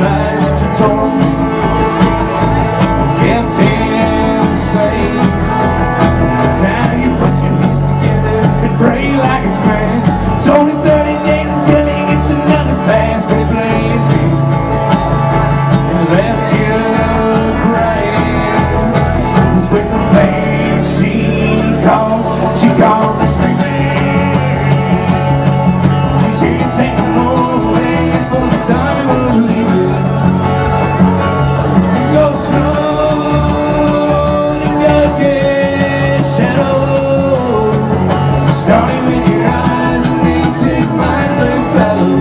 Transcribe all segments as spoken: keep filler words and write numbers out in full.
lies that you told me kept him safe. Now you put your hands together and pray like it's mass. It's only thirty days until he gets another pass, but he blamed me and left you crying. 'Cause when the pain she calls, she calls a screaming. She's here to take them away for the time of leaving. Go slow, you gotta get shadows, starting with your eyes and then take my left fellow.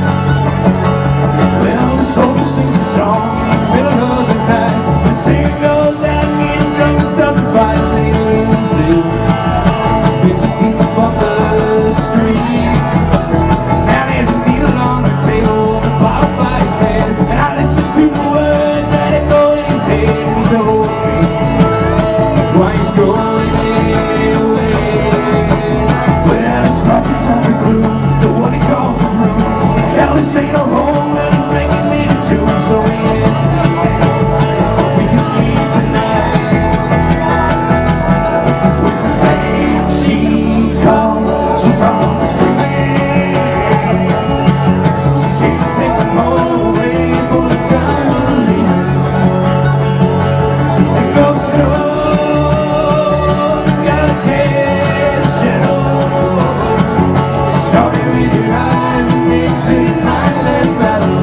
Well, the soldier sings a song in the middle of the night. The singer goes out and gets drunk and starts a fight, and then he loses, picks his teeth up off the street. Now there's a needle on the table and a bottle by his bed, and I listen to the words that echo in his head, and he told me why he's going away. Well, it's dark inside the gloom, the one he calls his room. Hell, this ain't no home, well, he's making me the tomb. So he asked me if we could leave tonight. 'Cause when the pain she calls, she calls us screaming. She's here to take them away for the time of leaving. And go slow, you gotta cast shadows, starting with your eyes and then take my left fellow.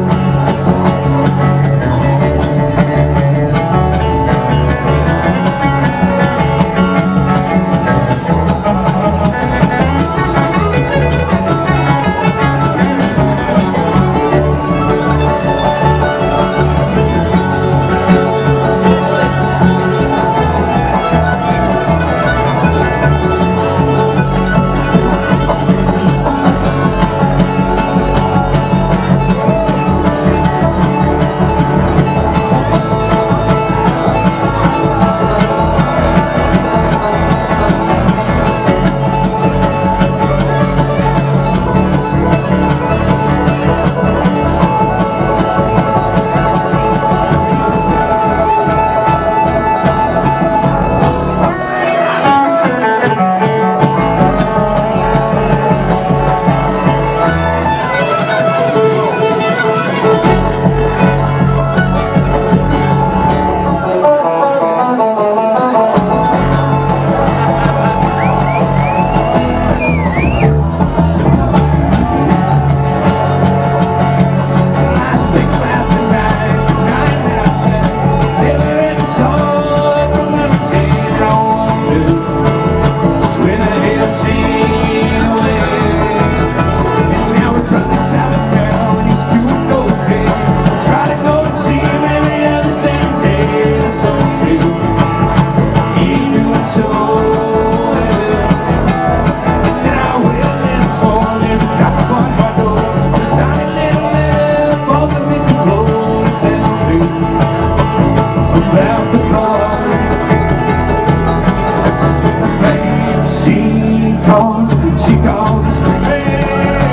She calls us screaming.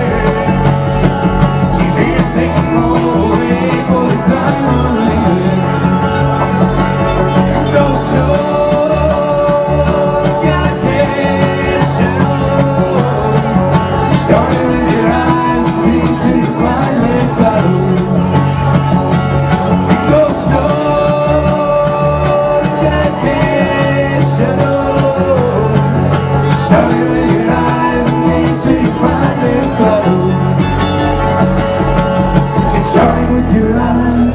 She's here to take them away for the time of leaving. Go slow, you gotta cast shadows, starting with your eyes and then take my left fellow. Go slow, you gotta cast shadows, starting with your eyes and then take my left fellow. It's starting with your eyes.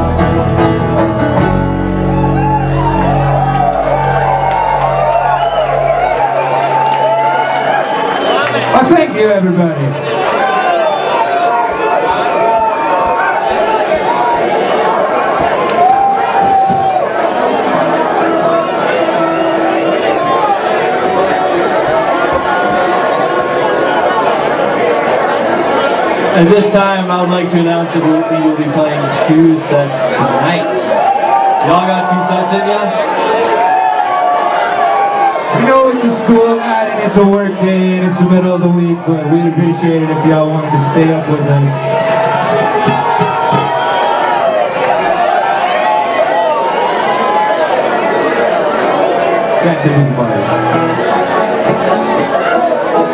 Well, thank you, everybody. At this time, I would like to announce that we will be playing two sets tonight. Y'all got two sets in ya? We know it's a school night and it's a work day and it's the middle of the week, but we'd appreciate it if y'all wanted to stay up with us. Thanks, everybody.